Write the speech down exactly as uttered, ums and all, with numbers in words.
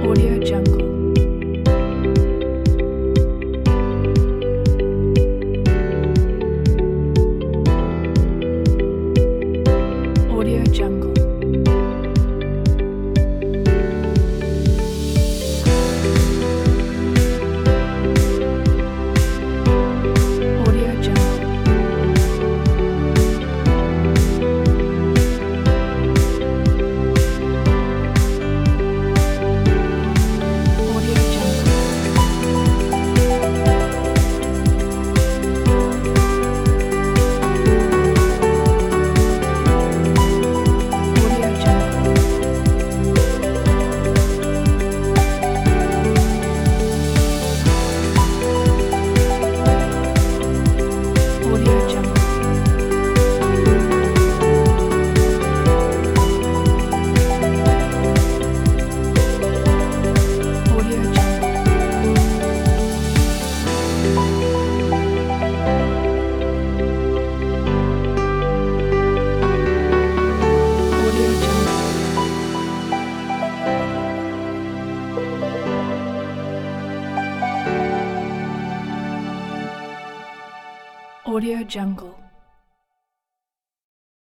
Audio Jungle. Audio Jungle. Audio Jungle. Audio Jungle. Audio Jungle. Audio Jungle. Audio Jungle. Audio Jungle. Audio Jungle.